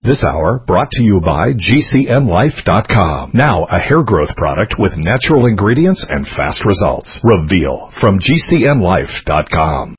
This hour brought to you by GCNLife.com. Now a hair growth product with natural ingredients and fast results. Reveal from GCNLife.com.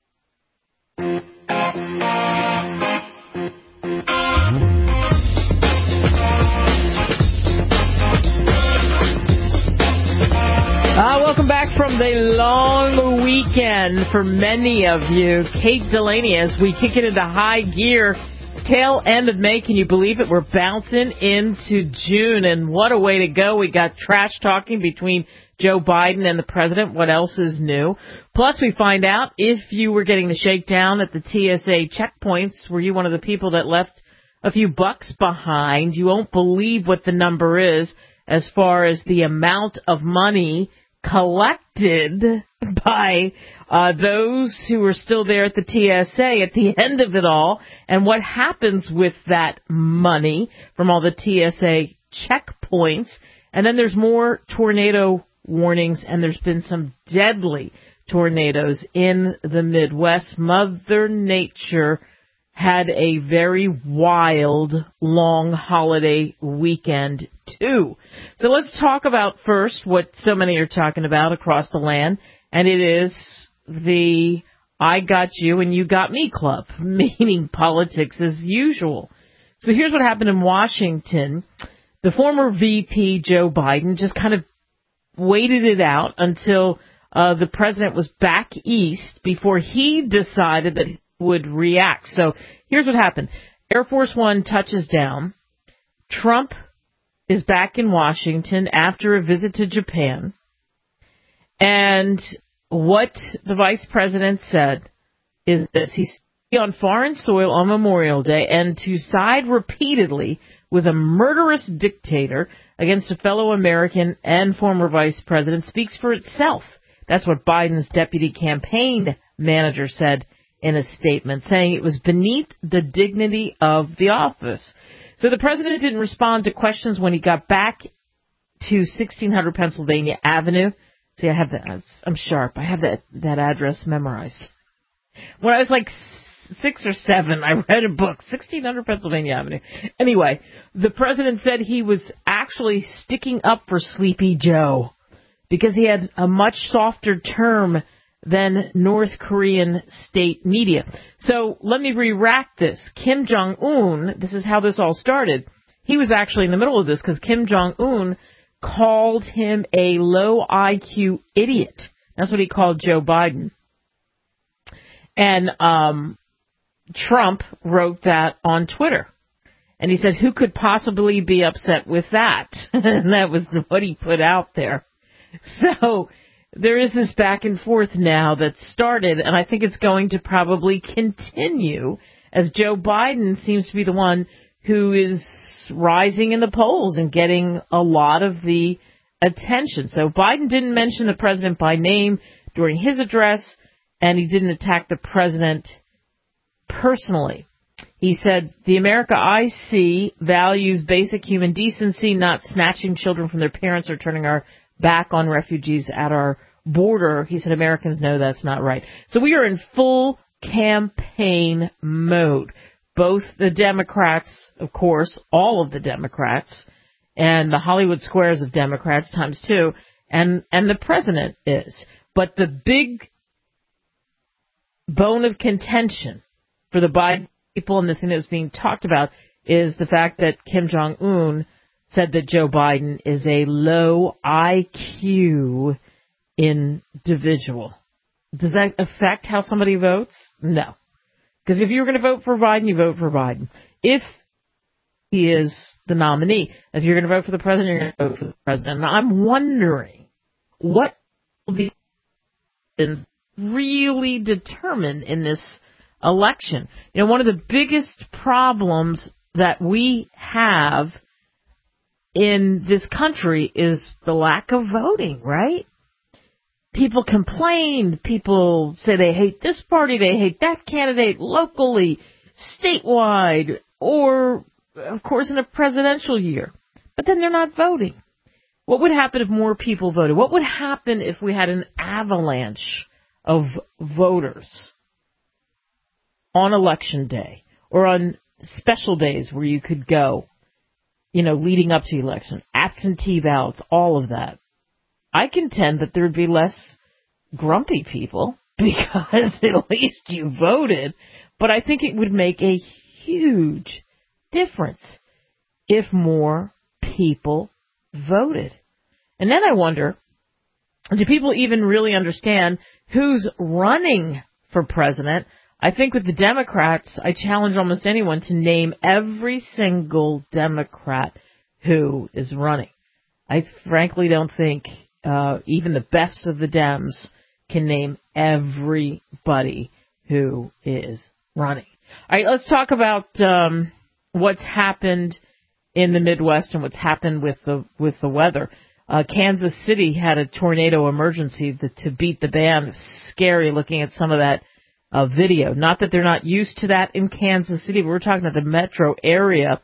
Welcome back from the long weekend for many of you. Kate Delaney, as we kick it into high gear. Tail end of May, can you believe it? We're bouncing into June, and what a way to go. We got trash talking between Joe Biden and the president. What else is new? Plus, we find out if you were getting the shakedown at the TSA checkpoints, were you one of the people that left a few bucks behind? You won't believe what the number is as far as the amount of money collected by those who are still there at the TSA at the end of it all, and what happens with that money from all the TSA checkpoints. And then there's more tornado warnings, and there's been some deadly tornadoes in the Midwest. Mother Nature had a very wild, long holiday weekend, too. So let's talk about first what so many are talking about across the land, and it is the I got you and you got me club, meaning politics as usual. So here's what happened in Washington. The former VP, Joe Biden, just kind of waited it out until the president was back east before he decided that he would react. So here's what happened. Air Force One touches down. Trump is back in Washington after a visit to Japan. And what the vice president said is this: he's on foreign soil on Memorial Day, and to side repeatedly with a murderous dictator against a fellow American and former vice president speaks for itself. That's what Biden's deputy campaign manager said in a statement, saying it was beneath the dignity of the office. So the president didn't respond to questions when he got back to 1600 Pennsylvania Avenue. See, I have that. I'm sharp. I have that address memorized. When I was like 6 or 7, I read a book, 1600 Pennsylvania Avenue. Anyway, the president said he was actually sticking up for Sleepy Joe because he had a much softer term than North Korean state media. So let me re-rack this. Kim Jong-un, this is how this all started. He was actually in the middle of this because Kim Jong-un called him a low IQ idiot. That's what he called Joe Biden. And Trump wrote that on Twitter. And he said, who could possibly be upset with that? And that was what he put out there. So there is this back and forth now that started, and I think it's going to probably continue as Joe Biden seems to be the one who is rising in the polls and getting a lot of the attention. So Biden didn't mention the president by name during his address, and he didn't attack the president personally. He said, the America I see values basic human decency, not snatching children from their parents or turning our back on refugees at our border. He said, Americans know that's not right. So we are in full campaign mode. Both the Democrats, of course, all of the Democrats, and the Hollywood squares of Democrats times 2, and the president is. But the big bone of contention for the Biden people and the thing that's being talked about is the fact that Kim Jong-un said that Joe Biden is a low IQ individual. Does that affect how somebody votes? No. Because if you're going to vote for Biden, you vote for Biden. If he is the nominee. If you're going to vote for the president, you're going to vote for the president. Now, I'm wondering what will be really determined in this election. You know, one of the biggest problems that we have in this country is the lack of voting, right? People complain. People say they hate this party, they hate that candidate locally, statewide, or, of course, in a presidential year. But then they're not voting. What would happen if more people voted? What would happen if we had an avalanche of voters on Election Day or on special days where you could go, leading up to the election, absentee ballots, all of that, I contend that there would be less grumpy people because at least you voted. But I think it would make a huge difference if more people voted. And then I wonder, do people even really understand who's running for president? I think with the Democrats, I challenge almost anyone to name every single Democrat who is running. I frankly don't think even the best of the Dems can name everybody who is running. All right, let's talk about what's happened in the Midwest and what's happened with the weather. Kansas City had a tornado emergency to beat the band. Scary looking at some of that video. Not that they're not used to that in Kansas City. We're talking about the metro area.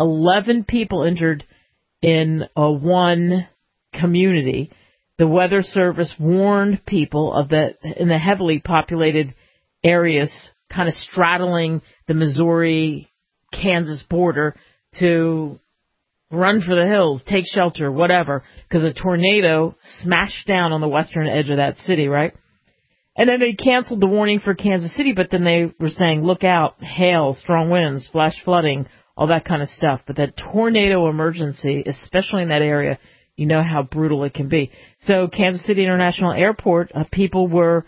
11 people injured in one community. The Weather Service warned people in the heavily populated areas kind of straddling the Missouri-Kansas border to run for the hills, take shelter, whatever, because a tornado smashed down on the western edge of that city, right? And then they canceled the warning for Kansas City, but then they were saying, look out, hail, strong winds, flash flooding, all that kind of stuff. But that tornado emergency, especially in that area, you know how brutal it can be. So Kansas City International Airport, people were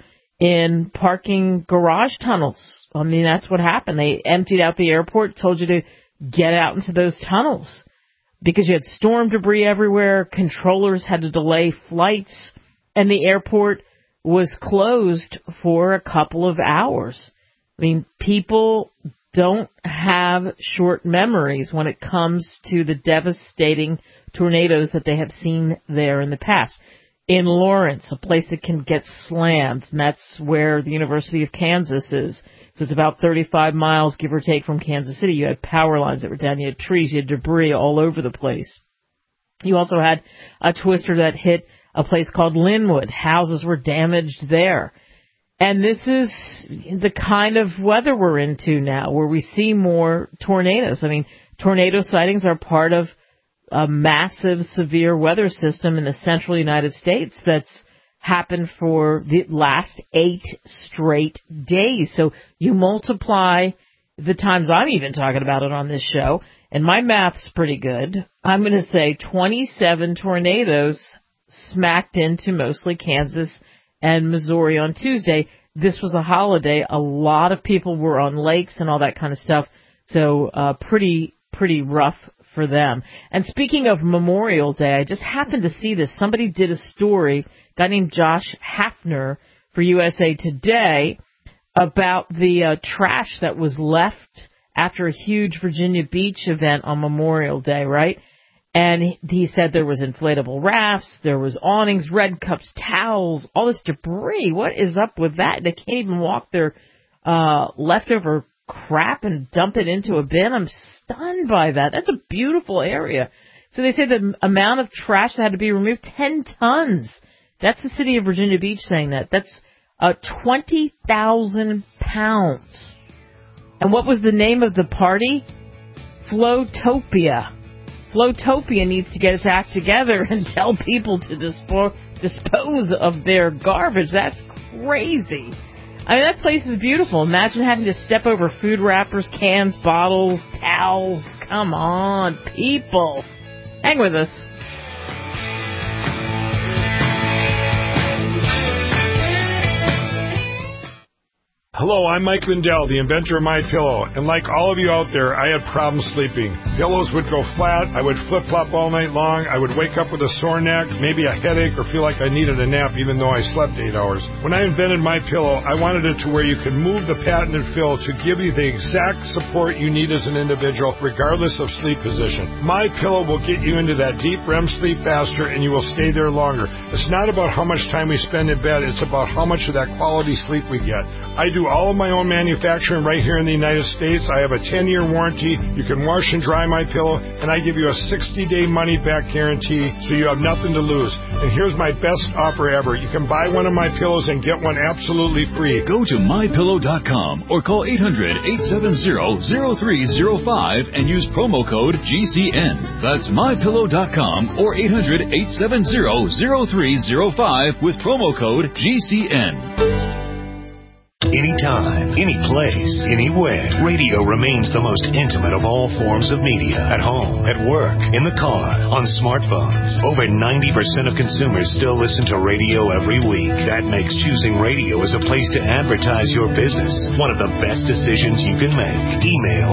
in parking garage tunnels. I mean, that's what happened. They emptied out the airport, told you to get out into those tunnels because you had storm debris everywhere. Controllers had to delay flights, and the airport was closed for a couple of hours. I mean, people don't have short memories when it comes to the devastating tornadoes that they have seen there in the past. In Lawrence, a place that can get slammed, and that's where the University of Kansas is. So it's about 35 miles, give or take, from Kansas City. You had power lines that were down. You had trees. You had debris all over the place. You also had a twister that hit a place called Linwood. Houses were damaged there. And this is the kind of weather we're into now, where we see more tornadoes. I mean, tornado sightings are part of a massive, severe weather system in the central United States that's happened for the last 8 straight days. So you multiply the times I'm even talking about it on this show, and my math's pretty good. I'm going to say 27 tornadoes smacked into mostly Kansas and Missouri on Tuesday. This was a holiday. A lot of people were on lakes and all that kind of stuff. So pretty rough for them. And speaking of Memorial Day, I just happened to see this. Somebody did a story, a guy named Josh Hafner for USA Today, about the trash that was left after a huge Virginia Beach event on Memorial Day, right? And he said there was inflatable rafts, there was awnings, red cups, towels, all this debris. What is up with that? They can't even walk their leftover crap and dump it into a bin. I'm stunned by that. That's a beautiful area. So they say the amount of trash that had to be removed, 10 tons. That's the city of Virginia Beach saying that. That's 20,000 pounds. And what was the name of the party? Flotopia. Flotopia needs to get its act together and tell people to dispose of their garbage. That's crazy. I mean, that place is beautiful. Imagine having to step over food wrappers, cans, bottles, towels. Come on, people. Hang with us. Hello, I'm Mike Lindell, the inventor of MyPillow, and like all of you out there, I had problems sleeping. Pillows would go flat, I would flip-flop all night long, I would wake up with a sore neck, maybe a headache, or feel like I needed a nap even though I slept 8 hours. When I invented MyPillow, I wanted it to where you could move the patented fill to give you the exact support you need as an individual, regardless of sleep position. MyPillow will get you into that deep REM sleep faster, and you will stay there longer. It's not about how much time we spend in bed. It's about how much of that quality sleep we get. I do all of my own manufacturing right here in the United States. I have a 10-year warranty. You can wash and dry my pillow, and I give you a 60-day money-back guarantee, so you have nothing to lose. And here's my best offer ever. You can buy one of my pillows and get one absolutely free. Go to mypillow.com or call 800-870-0305 and use promo code GCN. That's mypillow.com or 800-870-0305 with promo code GCN. Anytime, any place, anywhere, radio remains the most intimate of all forms of media. At home, at work, in the car, on smartphones. Over 90% of consumers still listen to radio every week. That makes choosing radio as a place to advertise your business one of the best decisions you can make. Email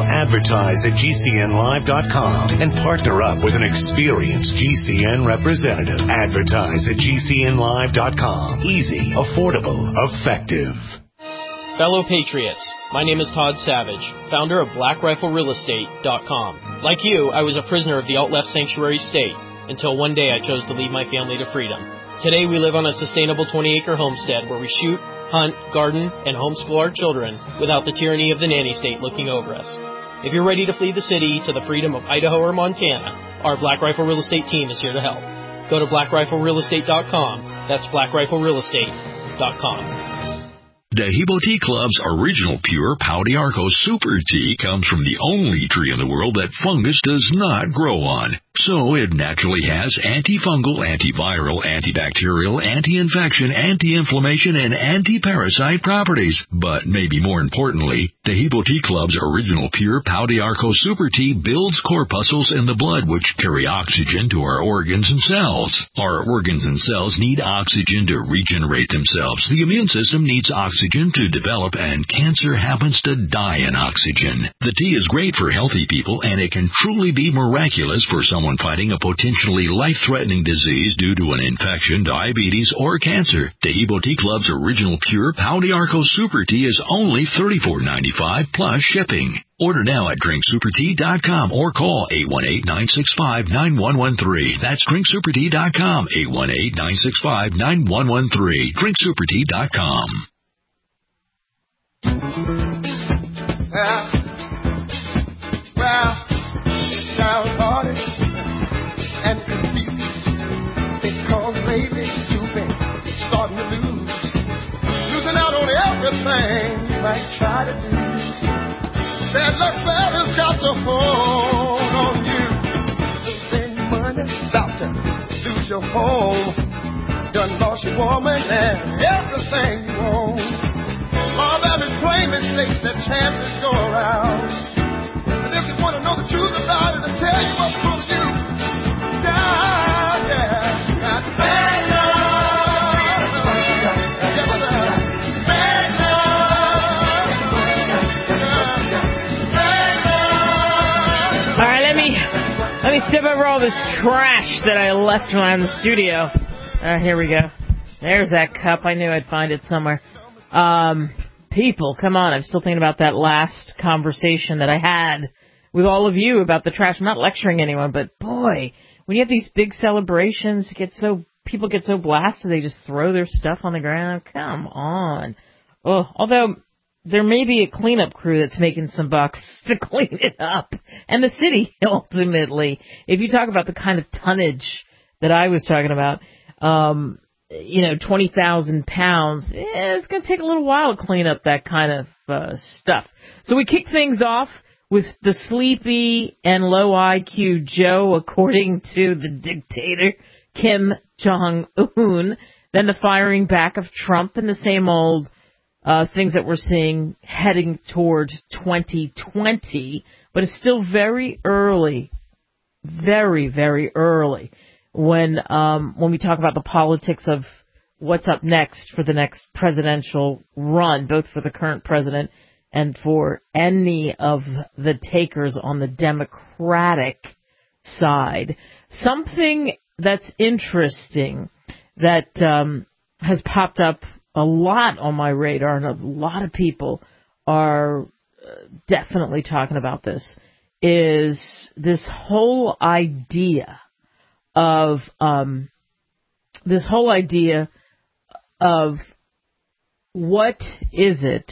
advertise@gcnlive.com and partner up with an experienced GCN representative. Advertise at gcnlive.com. Easy, affordable, effective. Fellow Patriots, my name is Todd Savage, founder of BlackRifleRealEstate.com. Like you, I was a prisoner of the alt-left sanctuary state until one day I chose to lead my family to freedom. Today we live on a sustainable 20-acre homestead where we shoot, hunt, garden, and homeschool our children without the tyranny of the nanny state looking over us. If you're ready to flee the city to the freedom of Idaho or Montana, our Black Rifle Real Estate team is here to help. Go to BlackRifleRealEstate.com. That's BlackRifleRealEstate.com. Dehibo Tea Club's original pure Pau d'Arco Super Tea comes from the only tree in the world that fungus does not grow on. So it naturally has antifungal, antiviral, antibacterial, anti-infection, anti-inflammation, and anti-parasite properties. But maybe more importantly, Dehibo Tea Club's original pure Pau d'Arco Super Tea builds corpuscles in the blood which carry oxygen to our organs and cells. Our organs and cells need oxygen to regenerate themselves. The immune system needs oxygen to develop, and cancer happens to die in oxygen. The tea is great for healthy people, and it can truly be miraculous for someone fighting a potentially life-threatening disease due to an infection, diabetes, or cancer. Dehibo Tea Club's original pure Pau d'Arco Super Tea is only $34.95 plus shipping. Order now at drinksupertea.com or call 818-965-9113. That's drinksupertea.com, 818-965-9113. drinksupertea.com. Well, sounds hard and confused because lately you've been starting to losing out on everything you might try to do. Bad luck fella's got to hold on you. Losing money, about to lose your home. Done lost your woman and everything you own. All that is plain mistakes that chances go around. But if you want to know the truth about it, I'll tell you what's going to do. Down, yeah. Got bad love. Bad love. All right, let me step over all this trash that I left when I'm in the studio. Here we go. There's that cup. I knew I'd find it somewhere. People, come on. I'm still thinking about that last conversation that I had with all of you about the trash. I'm not lecturing anyone, but boy, when you have these big celebrations, people get so blasted they just throw their stuff on the ground. Come on. Oh, although there may be a cleanup crew that's making some bucks to clean it up. And the city, ultimately. If you talk about the kind of tonnage that I was talking about, 20,000 pounds, it's going to take a little while to clean up that kind of stuff. So we kick things off with the sleepy and low IQ Joe, according to the dictator, Kim Jong-un. Then the firing back of Trump and the same old things that we're seeing heading toward 2020. But it's still very early, very, very early. When we talk about the politics of what's up next for the next presidential run, both for the current president and for any of the takers on the Democratic side. Something that's interesting that has popped up a lot on my radar, and a lot of people are definitely talking about this, is this whole idea of this whole idea of what is it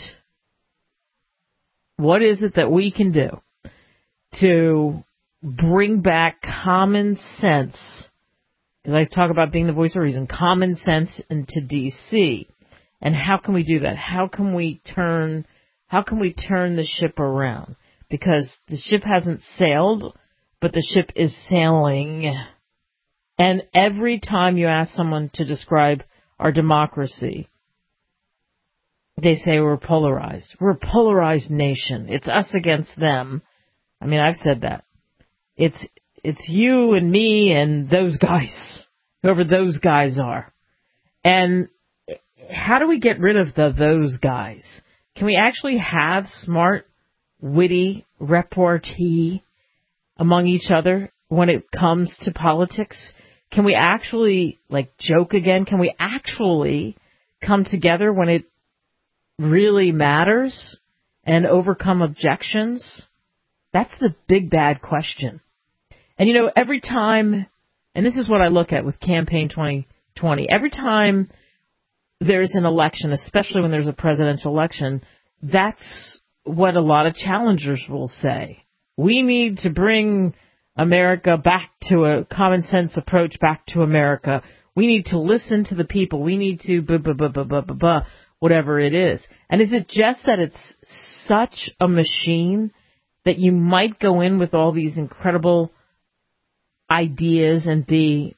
that we can do to bring back common sense, because I talk about being the voice of reason, common sense into D.C., and how can we do that? How can we turn the ship around? Because the ship hasn't sailed, but the ship is sailing. And every time you ask someone to describe our democracy, they say we're polarized. We're a polarized nation. It's us against them. I mean, I've said that. It's you and me and those guys, whoever those guys are. And how do we get rid of those guys? Can we actually have smart, witty repartee among each other when it comes to politics? Can we actually, joke again? Can we actually come together when it really matters and overcome objections? That's the big, bad question. And, every time, and this is what I look at with Campaign 2020, every time there's an election, especially when there's a presidential election, that's what a lot of challengers will say. We need to bring America back to a common sense approach back to America. We need to listen to the people. We need to whatever it is. And is it just that it's such a machine that you might go in with all these incredible ideas and be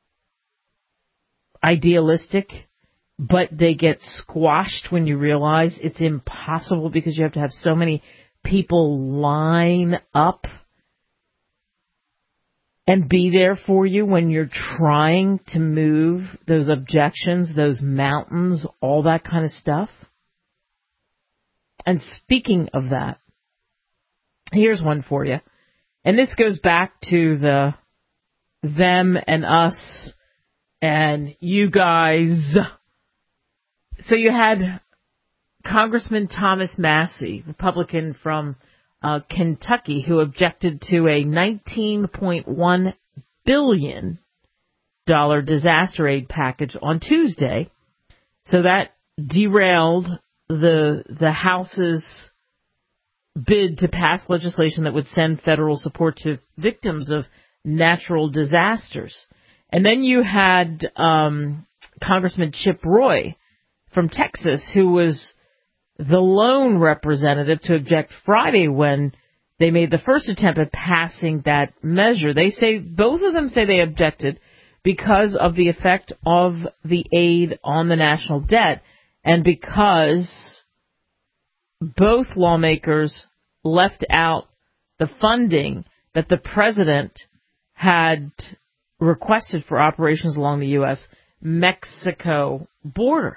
idealistic, but they get squashed when you realize it's impossible because you have to have so many people line up and be there for you when you're trying to move those objections, those mountains, all that kind of stuff? And speaking of that, here's one for you. And this goes back to the them and us and you guys. So you had Congressman Thomas Massie, Republican from Kentucky, who objected to a $19.1 billion disaster aid package on Tuesday. So that derailed the House's bid to pass legislation that would send federal support to victims of natural disasters. And then you had Congressman Chip Roy from Texas, who was the lone representative to object Friday when they made the first attempt at passing that measure. Both of them say they objected because of the effect of the aid on the national debt and because both lawmakers left out the funding that the president had requested for operations along the U.S.-Mexico border.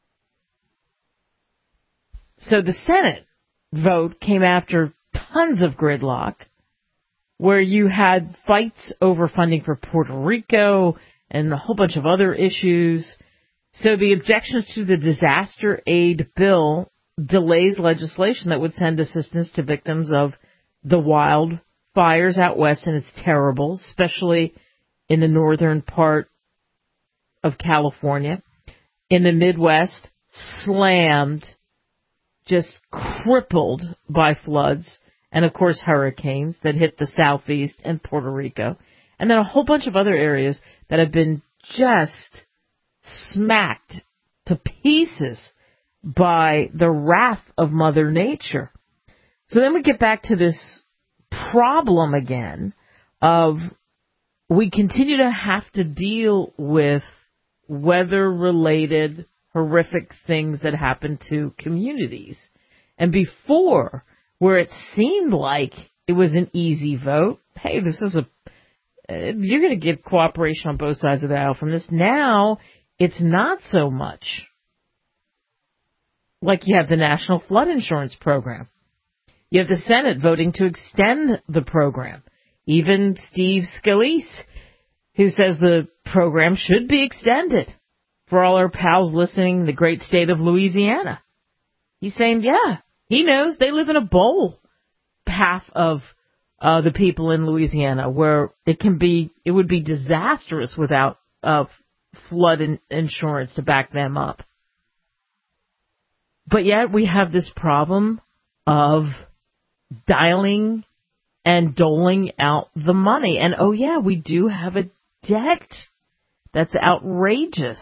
So the Senate vote came after tons of gridlock, where you had fights over funding for Puerto Rico and a whole bunch of other issues. So the objections to the disaster aid bill delays legislation that would send assistance to victims of the wildfires out west, and it's terrible, especially in the northern part of California. In the Midwest, slammed, just crippled by floods and, of course, hurricanes that hit the southeast and Puerto Rico. And then a whole bunch of other areas that have been just smacked to pieces by the wrath of Mother Nature. So then we get back to this problem again of we continue to have to deal with weather-related horrific things that happen to communities. And before, where it seemed like it was an easy vote, hey, this is you're going to get cooperation on both sides of the aisle from this. Now, it's not so much. Like you have the National Flood Insurance Program. You have the Senate voting to extend the program. Even Steve Scalise, who says the program should be extended. For all our pals listening, the great state of Louisiana. He's saying, yeah, he knows they live in a bowl, half of the people in Louisiana, where it would be disastrous without flood insurance to back them up. But yet we have this problem of dialing and doling out the money. And, oh, yeah, we do have a debt that's outrageous.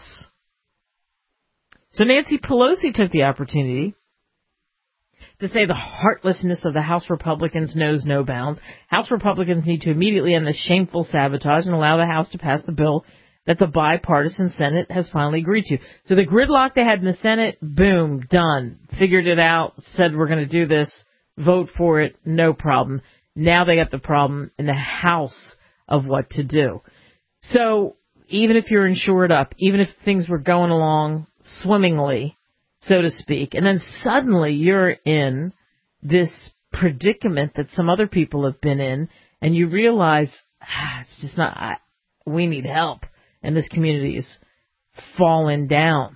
So Nancy Pelosi took the opportunity to say the heartlessness of the House Republicans knows no bounds. House Republicans need to immediately end the shameful sabotage and allow the House to pass the bill that the bipartisan Senate has finally agreed to. So the gridlock they had in the Senate, boom, done. Figured it out, said we're going to do this, vote for it, no problem. Now they got the problem in the House of what to do. So even if you're insured up, even if things were going along swimmingly, so to speak, and then suddenly you're in this predicament that some other people have been in, and you realize, it's just not, we need help, and this community is falling down.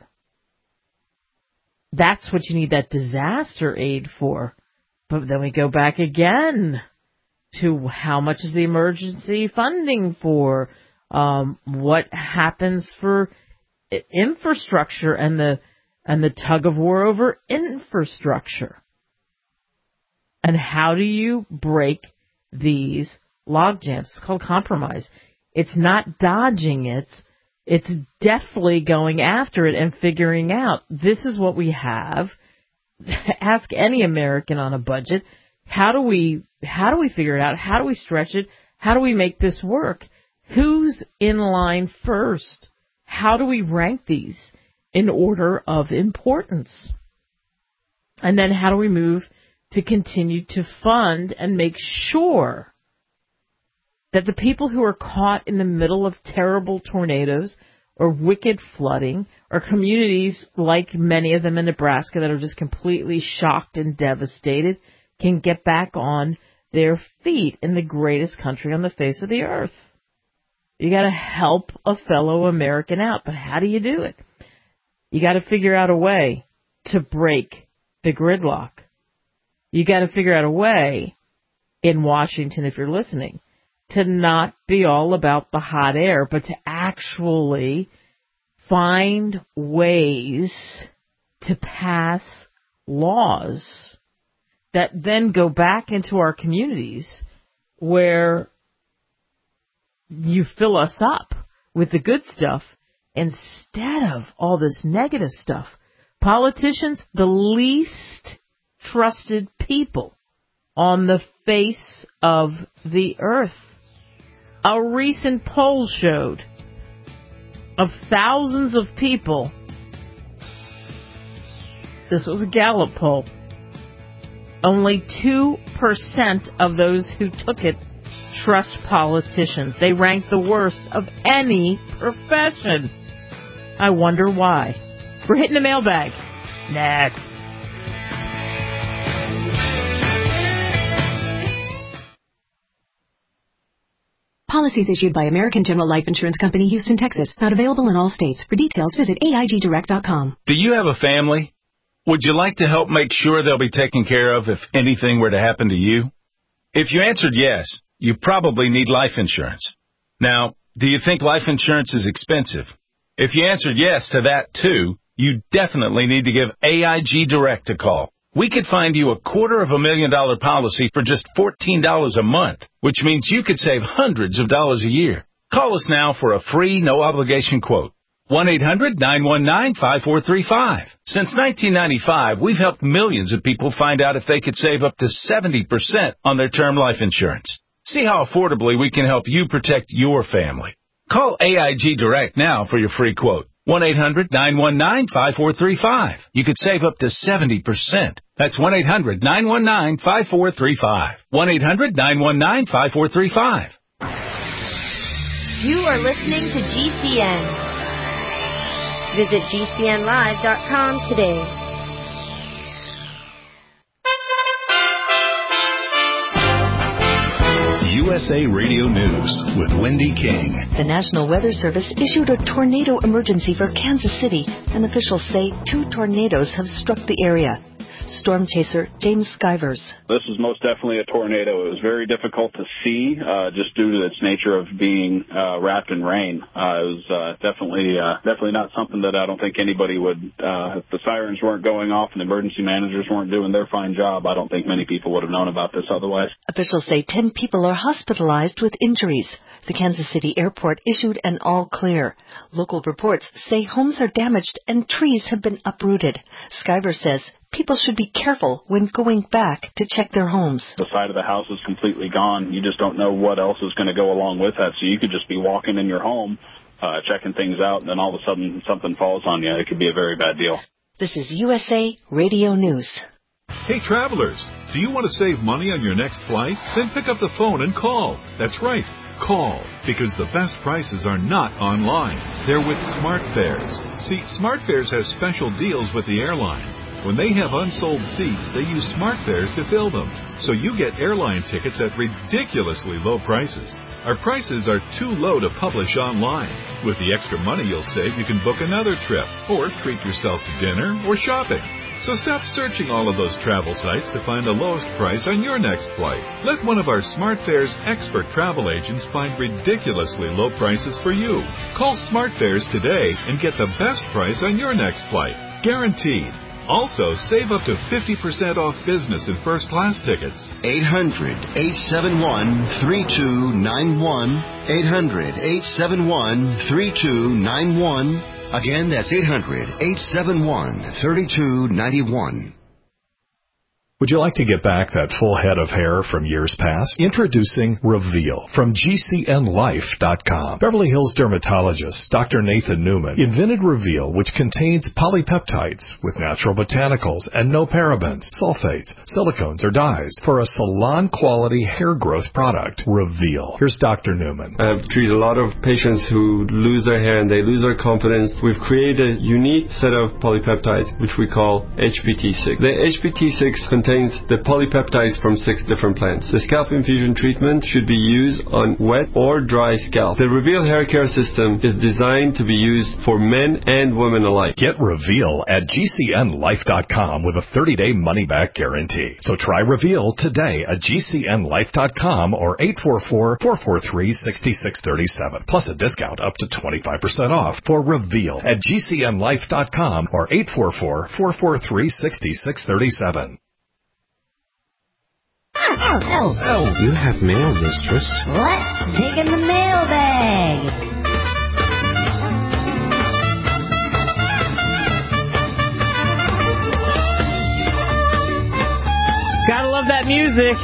That's what you need that disaster aid for. But then we go back again to how much is the emergency funding for, what happens for infrastructure and the tug of war over infrastructure. And how do you break these logjams? It's called compromise. It's not dodging it. It's definitely going after it and figuring out, this is what we have. Ask any American on a budget, how do we figure it out? How do we stretch it? How do we make this work? Who's in line first? How do we rank these in order of importance? And then how do we move to continue to fund and make sure that the people who are caught in the middle of terrible tornadoes or wicked flooding or communities like many of them in Nebraska that are just completely shocked and devastated can get back on their feet in the greatest country on the face of the earth? You got to help a fellow American out, but how do you do it? You got to figure out a way to break the gridlock. You got to figure out a way in Washington, if you're listening, to not be all about the hot air, but to actually find ways to pass laws that then go back into our communities where you fill us up with the good stuff instead of all this negative stuff. Politicians, the least trusted people on the face of the earth. A recent poll showed of thousands of people, this was a Gallup poll, only 2% of those who took it trust politicians. They rank the worst of any profession. I wonder why. We're hitting the mailbag. Next. Policies issued by American General Life Insurance Company, Houston, Texas. Not available in all states. For details, visit AIGdirect.com. Do you have a family? Would you like to help make sure they'll be taken care of if anything were to happen to you? If you answered yes, you probably need life insurance. Now, do you think life insurance is expensive? If you answered yes to that too, you definitely need to give AIG Direct a call. We could find you a $250,000 policy for just $14 a month, which means you could save hundreds of dollars a year. Call us now for a free, no-obligation quote. 1-800-919-5435. Since 1995, we've helped millions of people find out if they could save up to 70% on their term life insurance. See how affordably we can help you protect your family. Call AIG Direct now for your free quote. 1-800-919-5435. You could save up to 70%. That's 1-800-919-5435. 1-800-919-5435. You are listening to GCN. Visit GCNlive.com today. USA Radio News with Wendy King. The National Weather Service issued a tornado emergency for Kansas City, and officials say 2 tornadoes have struck the area. Storm Chaser James Skivers. This is most definitely a tornado. It was very difficult to see just due to its nature of being wrapped in rain. It was definitely not something that I don't think anybody would, if the sirens weren't going off and the emergency managers weren't doing their fine job, I don't think many people would have known about this otherwise. Officials say 10 people are hospitalized with injuries. The Kansas City airport issued an all clear. Local reports say homes are damaged and trees have been uprooted. Skyver says people should be careful when going back to check their homes. The side of the house is completely gone. You just don't know what else is going to go along with that. So you could just be walking in your home, checking things out, and then all of a sudden something falls on you. It could be a very bad deal. This is USA Radio News. Hey, travelers, do you want to save money on your next flight? Then pick up the phone and call. That's right. Call, because the best prices are not online. They're with SmartFares. See, SmartFares has special deals with the airlines. When they have unsold seats, they use SmartFares to fill them. So you get airline tickets at ridiculously low prices. Our prices are too low to publish online. With the extra money you'll save, you can book another trip, or treat yourself to dinner or shopping. So stop searching all of those travel sites to find the lowest price on your next flight. Let one of our SmartFares expert travel agents find ridiculously low prices for you. Call SmartFares today and get the best price on your next flight. Guaranteed. Also, save up to 50% off business and first-class tickets. 800-871-3291. 800-871-3291. Again, that's 800-871-3291. Would you like to get back that full head of hair from years past? Introducing Reveal from GCNLife.com. Beverly Hills dermatologist Dr. Nathan Newman invented Reveal, which contains polypeptides with natural botanicals and no parabens, sulfates, silicones, or dyes for a salon-quality hair growth product. Reveal. Here's Dr. Newman. I've treated a lot of patients who lose their hair and they lose their confidence. We've created a unique set of polypeptides, which we call HPT6. The HPT6 contains the polypeptides from 6 different plants. The scalp infusion treatment should be used on wet or dry scalp. The Reveal hair care system is designed to be used for men and women alike. Get Reveal at GCNLife.com with a 30-day money-back guarantee. So try Reveal today at GCNLife.com or 844-443-6637. Plus a discount up to 25% off for Reveal at GCNLife.com or 844-443-6637. Oh, you have mail, mistress. Let's dig in the mailbag. Gotta love that music.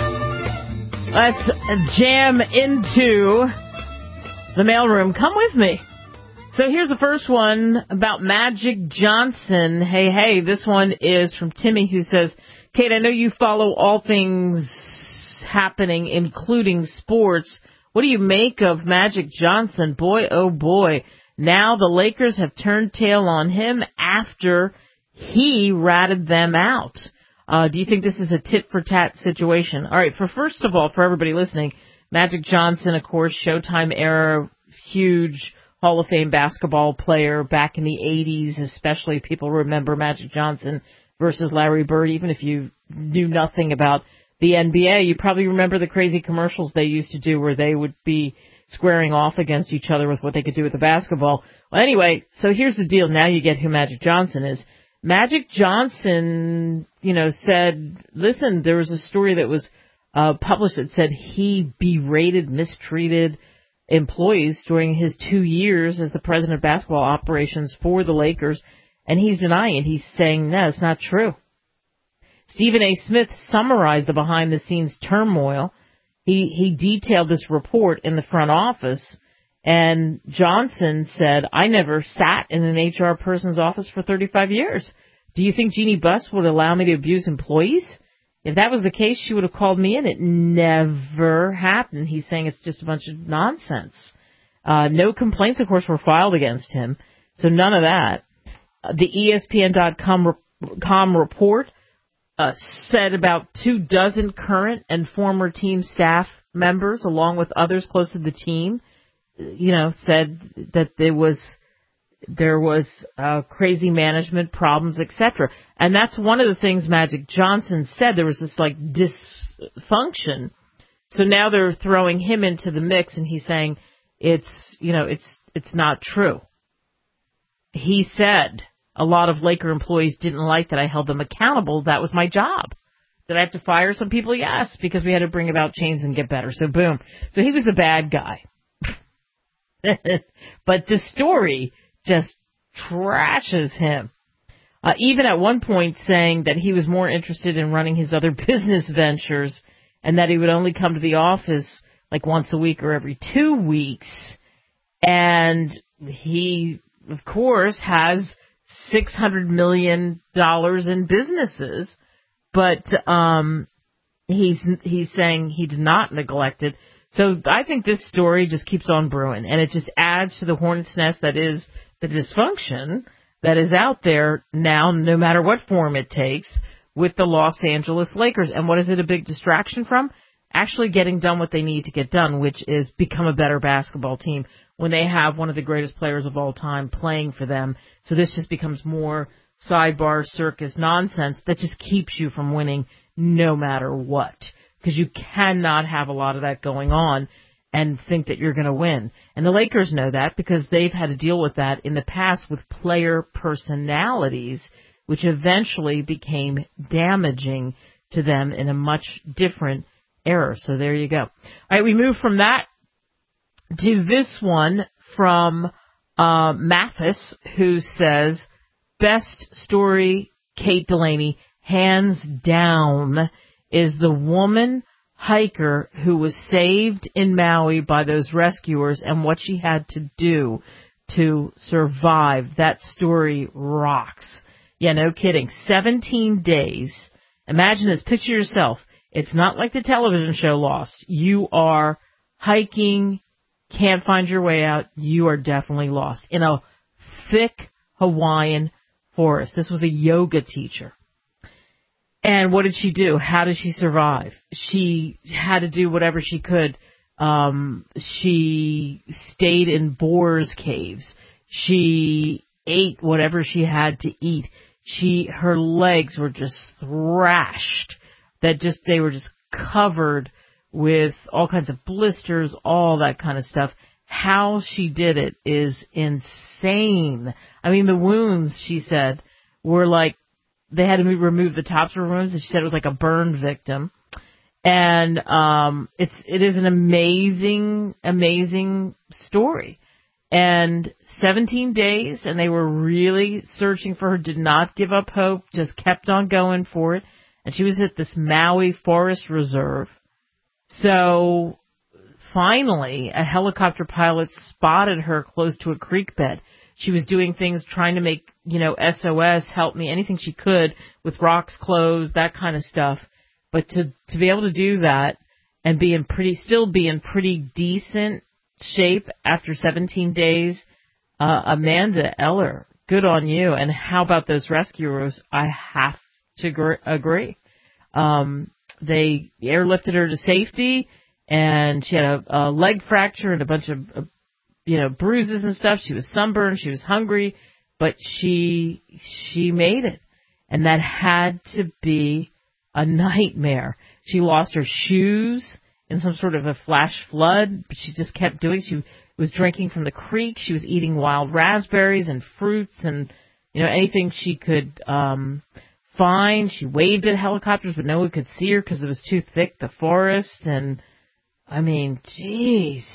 Let's jam into the mailroom. Come with me. So here's the first one about Magic Johnson. Hey, this one is from Timmy, who says, Kate, I know you follow all things happening, including sports. What do you make of Magic Johnson? Boy, oh boy. Now the Lakers have turned tail on him after he ratted them out. Do you think this is a tit-for-tat situation? All right, first of all, for everybody listening, Magic Johnson, of course, Showtime era, huge Hall of Fame basketball player back in the 80s, especially people remember Magic Johnson versus Larry Bird. Even if you knew nothing about the NBA, you probably remember the crazy commercials they used to do where they would be squaring off against each other with what they could do with the basketball. Well, anyway, so here's the deal. Now you get who Magic Johnson is. Magic Johnson, said, listen, there was a story that was published that said he berated, mistreated employees during his 2 years as the president of basketball operations for the Lakers. And he's denying it. He's saying, no, it's not true. Stephen A. Smith summarized the behind-the-scenes turmoil. He detailed this report in the front office, and Johnson said, I never sat in an HR person's office for 35 years. Do you think Jeannie Buss would allow me to abuse employees? If that was the case, she would have called me in. It never happened. He's saying it's just a bunch of nonsense. No complaints, of course, were filed against him, so none of that. The ESPN.com report said about 24 current and former team staff members, along with others close to the team, said that There was crazy management problems, etc. And that's one of the things Magic Johnson said. There was this like dysfunction. So now they're throwing him into the mix, and he's saying it's not true. He said a lot of Laker employees didn't like that I held them accountable. That was my job. Did I have to fire some people? Yes, because we had to bring about change and get better. So boom. So he was the bad guy. But the story just trashes him. Even at one point saying that he was more interested in running his other business ventures and that he would only come to the office like once a week or every 2 weeks. And he, of course, has $600 million in businesses, but he's saying he did not neglect it. So I think this story just keeps on brewing, and it just adds to the hornet's nest that is the dysfunction that is out there now, no matter what form it takes, with the Los Angeles Lakers. And what is it a big distraction from? Actually getting done what they need to get done, which is become a better basketball team when they have one of the greatest players of all time playing for them. So this just becomes more sidebar circus nonsense that just keeps you from winning no matter what. Because you cannot have a lot of that going on and think that you're going to win. And the Lakers know that because they've had to deal with that in the past with player personalities, which eventually became damaging to them in a much different era. So there you go. All right, we move from that to this one from Mathis, who says, best story, Kate Delaney, hands down, is the woman hiker who was saved in Maui by those rescuers and what she had to do to survive. That story rocks. Yeah, no kidding. 17 days. Imagine this. Picture yourself. It's not like the television show Lost. You are hiking, can't find your way out. You are definitely lost in a thick Hawaiian forest. This was a yoga teacher. And what did she do? How did she survive? She had to do whatever she could. She stayed in boars' caves. She ate whatever she had to eat. Her legs were just thrashed. They were just covered with all kinds of blisters, all that kind of stuff. How she did it is insane. I mean, the wounds, she said, were like, they had to remove the tops of her wounds, and she said it was like a burn victim. And it is an amazing, amazing story. And 17 days, and they were really searching for her, did not give up hope, just kept on going for it. And she was at this Maui Forest Reserve. So finally, a helicopter pilot spotted her close to a creek bed. She was doing things, trying to make, SOS, help me, anything she could with rocks closed, that kind of stuff. But to be able to do that and still be in pretty decent shape after 17 days, Amanda Eller, good on you. And how about those rescuers? I have to agree. They airlifted her to safety, and she had a leg fracture and a bunch of bruises and stuff. She was sunburned. She was hungry, but she made it. And that had to be a nightmare. She lost her shoes in some sort of a flash flood, but she just kept doing it. She was drinking from the creek. She was eating wild raspberries and fruits and, anything she could find. She waved at helicopters, but no one could see her because it was too thick, the forest. And, I mean, geez.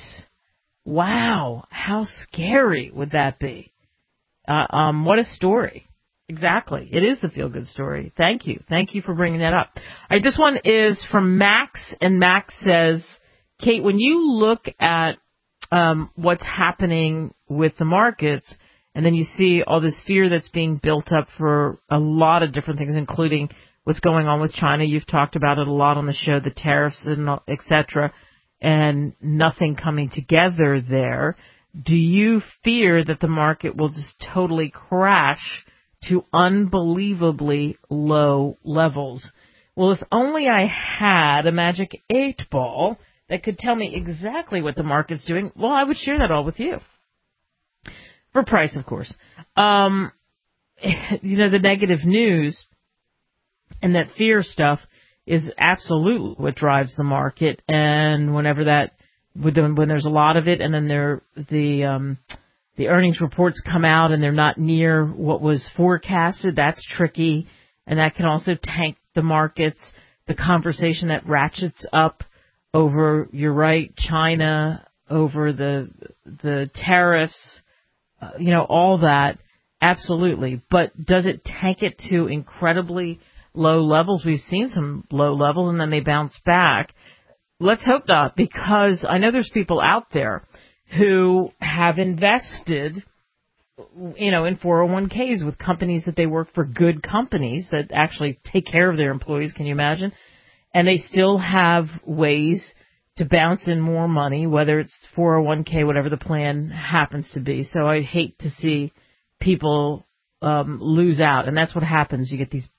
Wow, how scary would that be? What a story. Exactly. It is the feel-good story. Thank you. Thank you for bringing that up. All right, this one is from Max, and Max says, Kate, when you look at what's happening with the markets, and then you see all this fear that's being built up for a lot of different things, including what's going on with China. You've talked about it a lot on the show, the tariffs and et cetera, and nothing coming together there. Do you fear that the market will just totally crash to unbelievably low levels? Well, if only I had a magic 8-ball that could tell me exactly what the market's doing, well, I would share that all with you. For price, of course. The negative news and that fear stuff is absolutely what drives the market. And when there's a lot of it, and then the earnings reports come out and they're not near what was forecasted, that's tricky, and that can also tank the markets. The conversation that ratchets up over, you're right, China, over the tariffs, all that, absolutely. But does it tank it to incredibly low levels? We've seen some low levels and then they bounce back. Let's hope not, because I know there's people out there who have invested, in 401ks with companies that they work for, good companies that actually take care of their employees. Can you imagine? And they still have ways to bounce in more money, whether it's 401k, whatever the plan happens to be. So I hate to see people lose out, and that's what happens. You get these,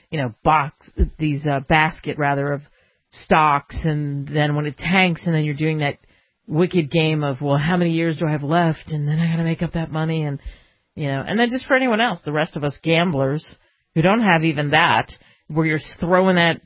basket of stocks, and then when it tanks, and then you're doing that wicked game of, well, how many years do I have left, and then I got to make up that money, and and then just for anyone else, the rest of us gamblers who don't have even that, where you're throwing that,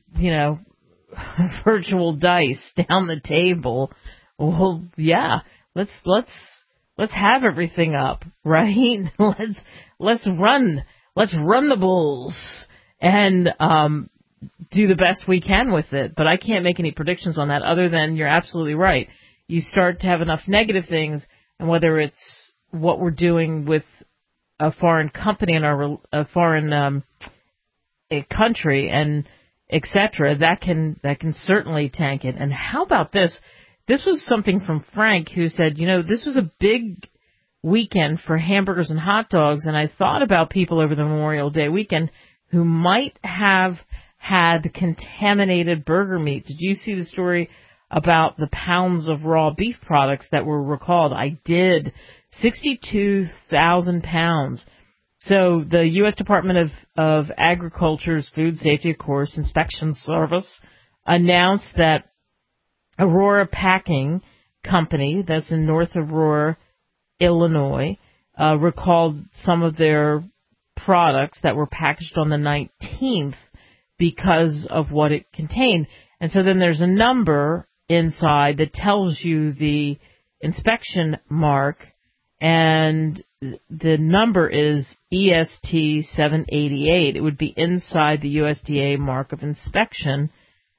virtual dice down the table. Well, yeah, let's have everything up, right? Let's run the bulls and do the best we can with it. But I can't make any predictions on that other than you're absolutely right. You start to have enough negative things, and whether it's what we're doing with a foreign company in a foreign a country and etc., that can certainly tank it. And how about this? This was something from Frank, who said, this was a big weekend for hamburgers and hot dogs, and I thought about people over the Memorial Day weekend who might have had contaminated burger meat. Did you see the story about the pounds of raw beef products that were recalled? I did. 62,000 pounds. So the U.S. Department of Agriculture's Food Safety, of course, Inspection Service announced that Aurora Packing Company, that's in North Aurora, Illinois, recalled some of their products that were packaged on the 19th because of what it contained. And so then there's a number inside that tells you the inspection mark, and the number is EST 788. It would be inside the USDA mark of inspection.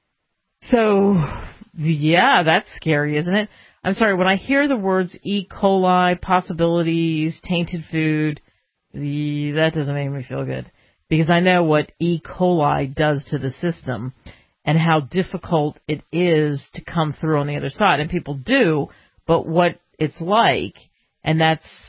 So, yeah, that's scary, isn't it? I'm sorry, when I hear the words E. coli, possibilities, tainted food, that doesn't make me feel good. Because I know what E. coli does to the system and how difficult it is to come through on the other side. And people do, but what it's like, and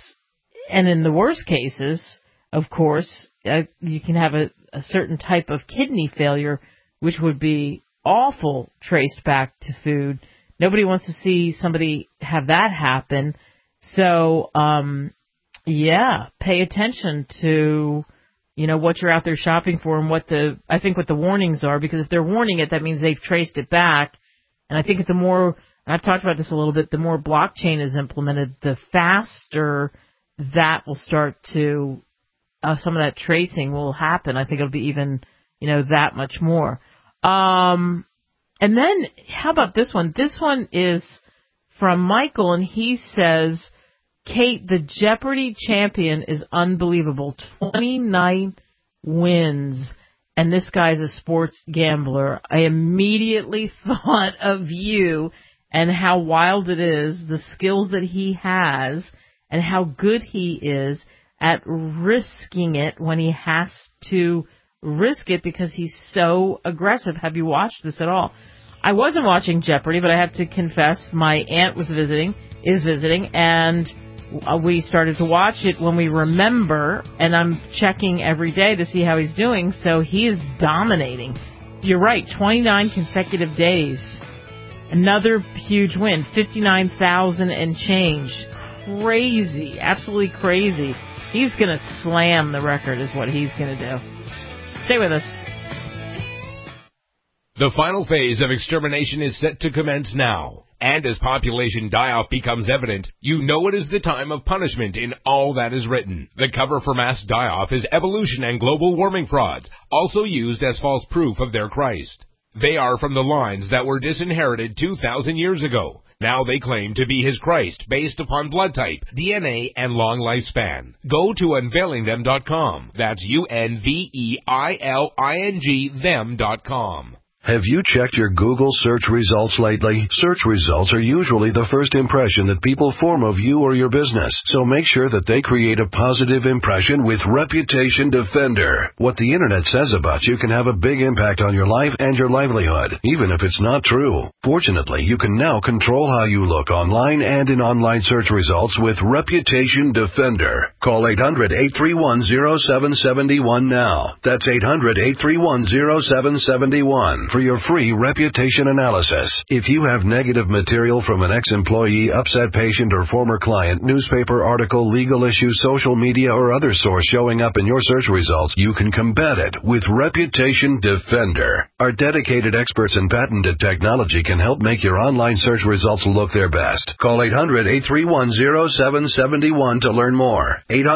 in the worst cases, of course, you can have a certain type of kidney failure, which would be awful, traced back to food. Nobody wants to see somebody have that happen. So, pay attention to, what you're out there shopping for and what the warnings are, because if they're warning it, that means they've traced it back. And I think the more, I've talked about this a little bit, the more blockchain is implemented, the faster that will start to, some of that tracing will happen. I think it'll be even, that much more. And then, how about this one? This one is from Michael, and he says, Kate, the Jeopardy champion is unbelievable. 29 wins. And this guy's a sports gambler. I immediately thought of you and how wild it is, the skills that he has, and how good he is at risking it when he has to risk it because he's so aggressive. Have you watched this at all? I wasn't watching Jeopardy, but I have to confess, my aunt is visiting, and we started to watch it when we remember, and I'm checking every day to see how he's doing, so he is dominating. You're right, 29 consecutive days. Another huge win, 59,000 and change. Crazy, absolutely crazy. He's going to slam the record is what he's going to do. Stay with us. The final phase of extermination is set to commence now. And as population die-off becomes evident, you know it is the time of punishment in all that is written. The cover for mass die-off is evolution and global warming frauds, also used as false proof of their Christ. They are from the lines that were disinherited 2,000 years ago. Now they claim to be his Christ based upon blood type, DNA, and long lifespan. Go to unveilingthem.com. That's UNVEILING them.com. Have you checked your Google search results lately? Search results are usually the first impression that people form of you or your business, so make sure that they create a positive impression with Reputation Defender. What the internet says about you can have a big impact on your life and your livelihood, even if it's not true. Fortunately, you can now control how you look online and in online search results with Reputation Defender. Call 800-831-0771 now. That's 800-831-0771. For your free reputation analysis. If you have negative material from an ex-employee, upset patient, or former client, newspaper article, legal issue, social media, or other source showing up in your search results, you can combat it with Reputation Defender. Our dedicated experts in patented technology can help make your online search results look their best. Call 800-831-0771 to learn more.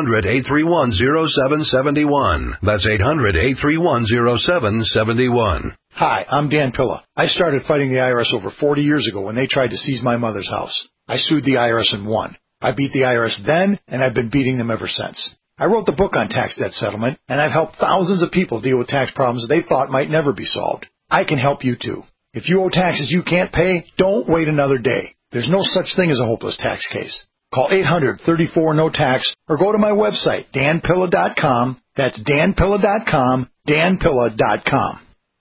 800-831-0771. That's 800-831-0771. Hi, I'm Dan Pilla. I started fighting the IRS over 40 years ago when they tried to seize my mother's house. I sued the IRS and won. I beat the IRS then, and I've been beating them ever since. I wrote the book on tax debt settlement, and I've helped thousands of people deal with tax problems they thought might never be solved. I can help you too. If you owe taxes you can't pay, don't wait another day. There's no such thing as a hopeless tax case. Call 800-34-NO-TAX or go to my website, danpilla.com. That's danpilla.com, danpilla.com.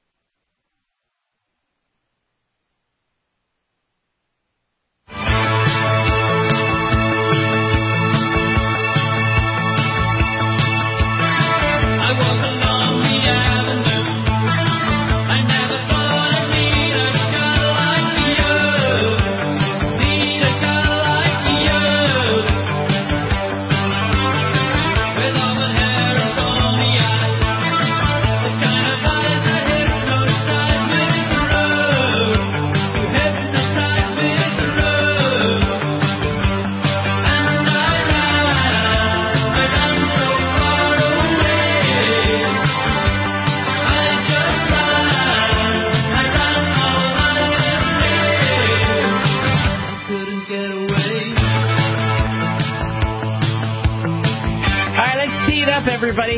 Everybody.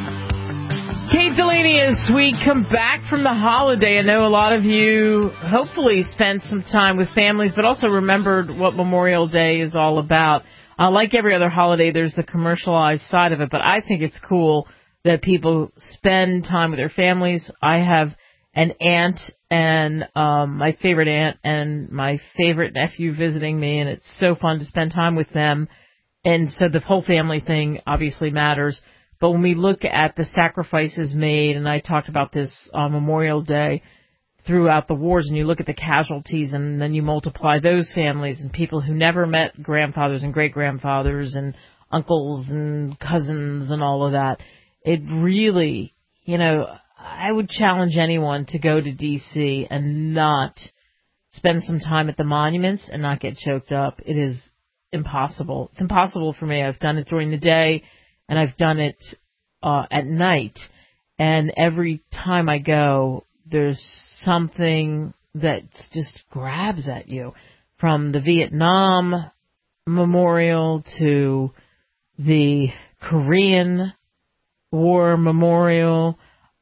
Kate Delaney, as we come back from the holiday, I know a lot of you hopefully spent some time with families, but also remembered what Memorial Day is all about. Like every other holiday, there's the commercialized side of it, but I think it's cool that people spend time with their families. I have an aunt and my favorite aunt and my favorite nephew visiting me, and it's so fun to spend time with them. And so the whole family thing obviously matters. But when we look at the sacrifices made, and I talked about this on Memorial Day throughout the wars, and you look at the casualties, and then you multiply those families and people who never met grandfathers and great-grandfathers and uncles and cousins and all of that, it really, I would challenge anyone to go to D.C. and not spend some time at the monuments and not get choked up. It is impossible. It's impossible for me. I've done it during the day, and I've done it at night. And every time I go, there's something that just grabs at you. From the Vietnam Memorial to the Korean War Memorial.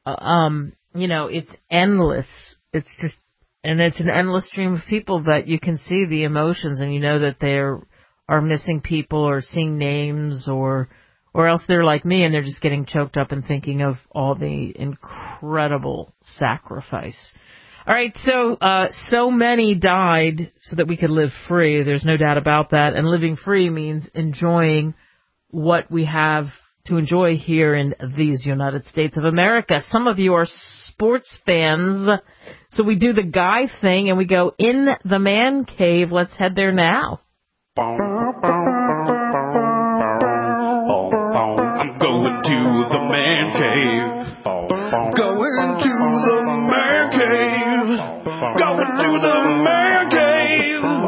It's endless. It's just, and it's an endless stream of people that you can see the emotions, and you know that there are missing people or seeing names or else they're like me and they're just getting choked up and thinking of all the incredible sacrifice. All right, so many died so that we could live free. There's no doubt about that. And living free means enjoying what we have to enjoy here in these United States of America. Some of you are sports fans, so we do the guy thing and we go in the man cave. Let's head there now. I'm going to the man cave. Going to the man cave. Going to the man cave.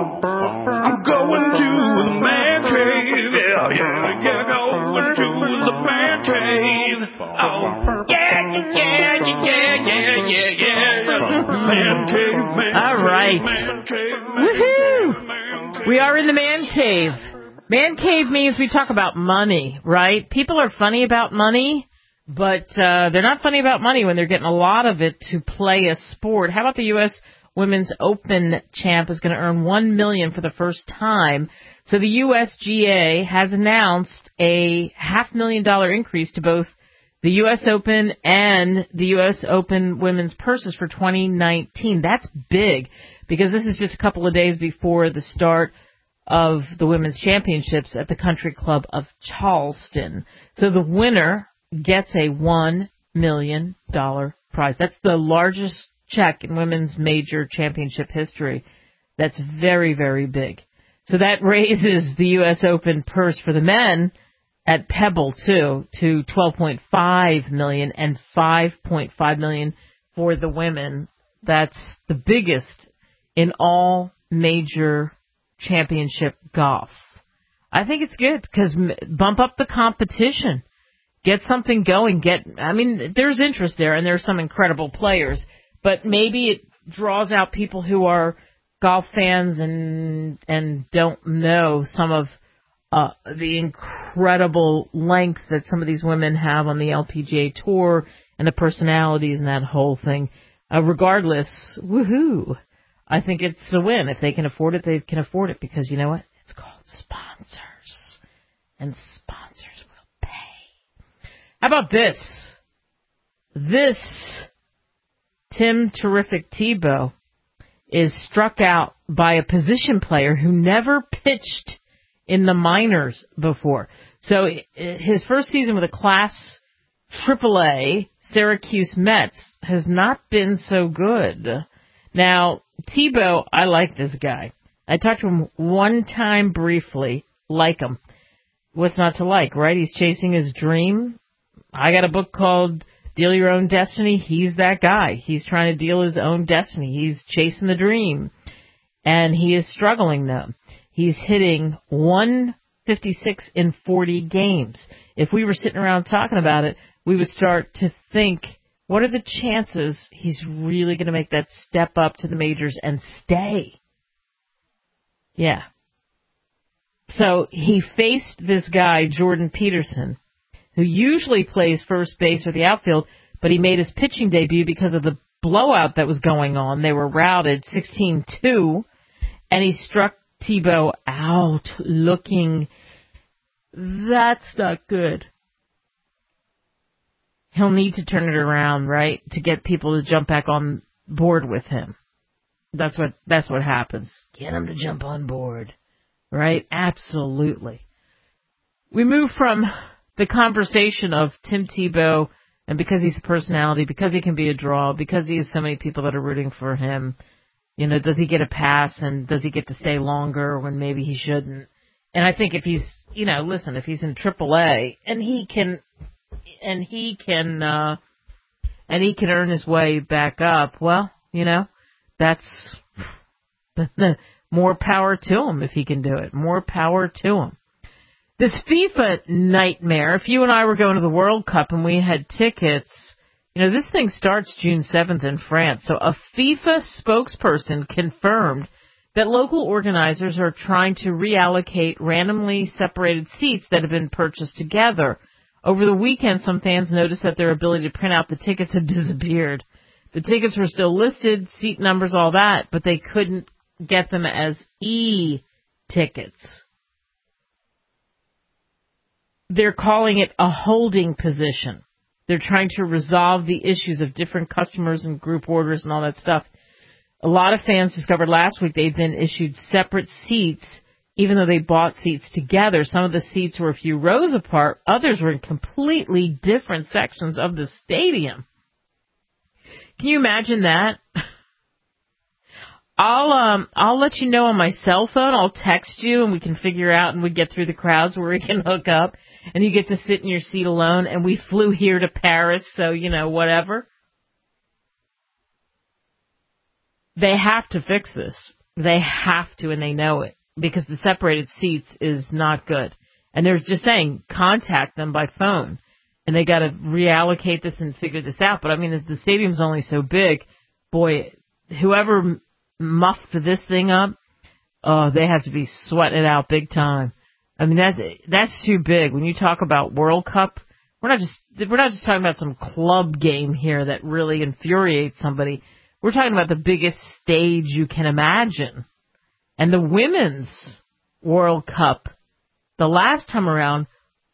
going to the man cave. Yeah, going to the man cave. Oh, yeah. Man cave, man All right. Woohoo! We are in the man cave. Man cave means we talk about money, right? People are funny about money, but they're not funny about money when they're getting a lot of it to play a sport. How about the U.S. Women's Open champ is going to earn $1 million for the first time? So the USGA has announced a $500,000 increase to both the U.S. Open and the U.S. Open women's purses for 2019. That's big because this is just a couple of days before the start of the women's championships at the Country Club of Charleston. So the winner gets a $1 million prize. That's the largest check in women's major championship history. That's very, very big. So that raises the U.S. Open purse for the men at Pebble, too, to $12.5 million and $5.5 million for the women. That's the biggest in all major championship golf. I think it's good because bump up the competition. Get something going. There's interest there, and there's some incredible players, but maybe it draws out people who are golf fans and don't know some of the incredible length that some of these women have on the LPGA Tour and the personalities and that whole thing. Regardless, woohoo! I think it's a win. If they can afford it, they can afford it because you know what? It's called sponsors, and sponsors will pay. How about this? This Tim Terrific Tebow is struck out by a position player who never pitched in the minors before. So his first season with a Class AAA Syracuse Mets has not been so good. Now, Tebow, I like this guy. I talked to him one time briefly. Like him. What's not to like, right? He's chasing his dream. I got a book called Deal Your Own Destiny. He's that guy. He's trying to deal his own destiny. He's chasing the dream. And he is struggling, though. He's hitting 156 in 40 games. If we were sitting around talking about it, we would start to think, what are the chances he's really going to make that step up to the majors and stay? Yeah. So he faced this guy, Jordan Peterson, who usually plays first base or the outfield, but he made his pitching debut because of the blowout that was going on. They were routed 16-2, and he struck Tebow out looking, that's not good. He'll need to turn it around, right, to get people to jump back on board with him. That's what happens. Get him to jump on board, right? Absolutely. We move from the conversation of Tim Tebow, and because he's a personality, because he can be a draw, because he has so many people that are rooting for him, you know, does he get a pass and does he get to stay longer when maybe he shouldn't? And I think if he's, you know, listen, if he's in AAA and he can earn his way back up, well, you know, that's more power to him if he can do it. More power to him. This FIFA nightmare, if you and I were going to the World Cup and we had tickets, you know, this thing starts June 7th in France. So a FIFA spokesperson confirmed that local organizers are trying to reallocate randomly separated seats that have been purchased together. Over the weekend, some fans noticed that their ability to print out the tickets had disappeared. The tickets were still listed, seat numbers, all that, but they couldn't get them as e-tickets. They're calling it a holding position. They're trying to resolve the issues of different customers and group orders and all that stuff. A lot of fans discovered last week they'd been issued separate seats, even though they bought seats together. Some of the seats were a few rows apart. Others were in completely different sections of the stadium. Can you imagine that? I'll let you know on my cell phone. I'll text you and we can figure out and we get through the crowds where we can hook up and you get to sit in your seat alone and we flew here to Paris, so, you know, whatever. They have to fix this. They have to, and they know it. because the separated seats is not good. And they're just saying contact them by phone. And they got to reallocate this and figure this out. But, I mean, the stadium's only so big. Boy, whoever muffed this thing up, they have to be sweating it out big time. I mean, that's too big. When you talk about World Cup, we're not just talking about some club game here that really infuriates somebody. We're talking about the biggest stage you can imagine. And the Women's World Cup, the last time around,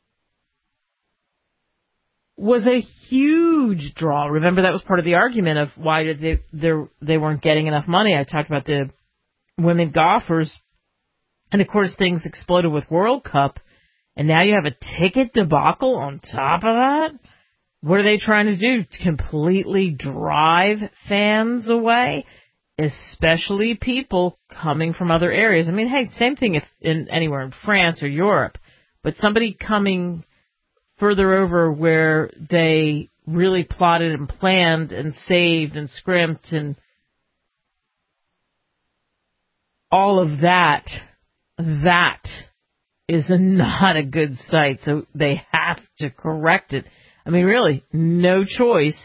was a huge draw. Remember, that was part of the argument of why they weren't getting enough money. I talked about the women golfers, and of course things exploded with World Cup, and now you have a ticket debacle on top of that. What are they trying to do? Completely drive fans away, especially people coming from other areas. I mean, hey, same thing if anywhere in France or Europe, but somebody coming further over where they really plotted and planned and saved and scrimped and all of that, that is not a good sight. So they have to correct it. I mean, really, no choice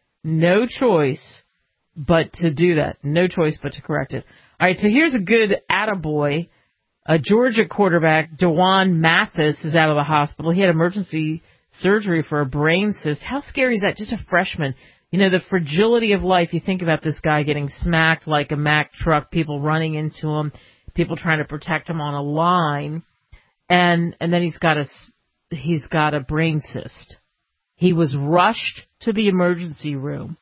but to do that. No choice but to correct it. All right, so here's a good attaboy. A Georgia quarterback, D'Wan Mathis, is out of the hospital. He had emergency surgery for a brain cyst. How scary is that? Just a freshman. You know, the fragility of life. You think about this guy getting smacked like a Mack truck, people running into him, people trying to protect him on a line, and then he's got a brain cyst. He was rushed to the emergency room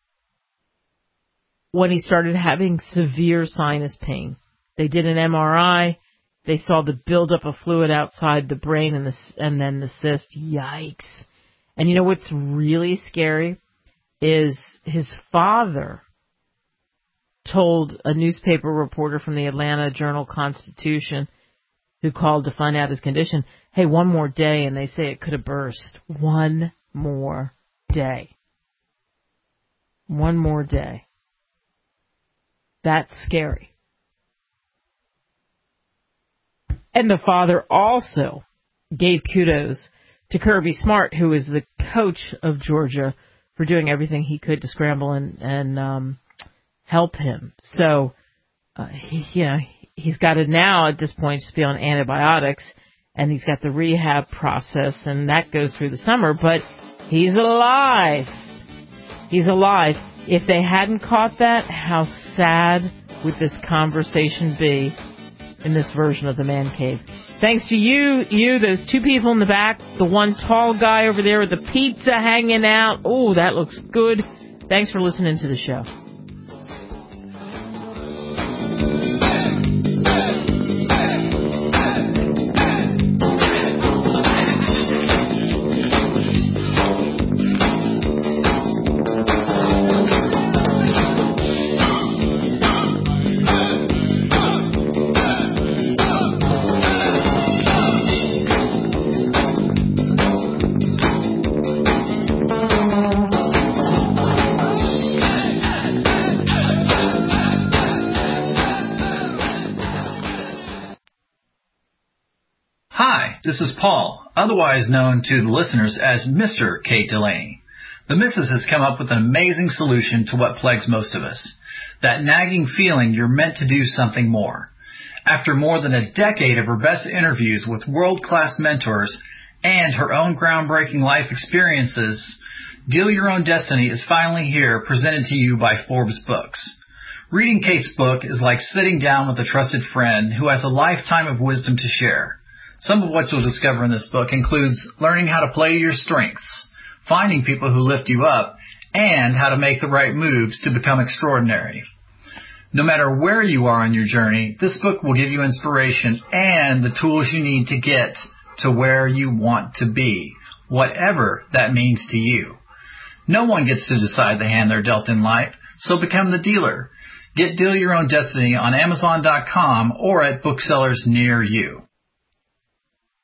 when he started having severe sinus pain. They did an MRI. They saw the buildup of fluid outside the brain and then the cyst. Yikes. And you know what's really scary is his father told a newspaper reporter from the Atlanta Journal-Constitution who called to find out his condition, hey, one more day, and they say it could have burst. One more day. One more day. That's scary. And the father also gave kudos to Kirby Smart, who is the coach of Georgia, for doing everything he could to scramble and help him. So, he's got to now at this point just be on antibiotics, and he's got the rehab process, and that goes through the summer. But he's alive. He's alive. If they hadn't caught that, how sad would this conversation be in this version of the Man Cave? Thanks to you, those two people in the back, the one tall guy over there with the pizza hanging out. Oh, that looks good. Thanks for listening to the show. This is Paul, otherwise known to the listeners as Mr. Kate Delaney. The Mrs. has come up with an amazing solution to what plagues most of us. That nagging feeling you're meant to do something more. After more than a decade of her best interviews with world-class mentors and her own groundbreaking life experiences, Deal Your Own Destiny is finally here, presented to you by Forbes Books. Reading Kate's book is like sitting down with a trusted friend who has a lifetime of wisdom to share. Some of what you'll discover in this book includes learning how to play to your strengths, finding people who lift you up, and how to make the right moves to become extraordinary. No matter where you are on your journey, this book will give you inspiration and the tools you need to get to where you want to be, whatever that means to you. No one gets to decide the hand they're dealt in life, so become the dealer. Get Deal Your Own Destiny on Amazon.com or at booksellers near you.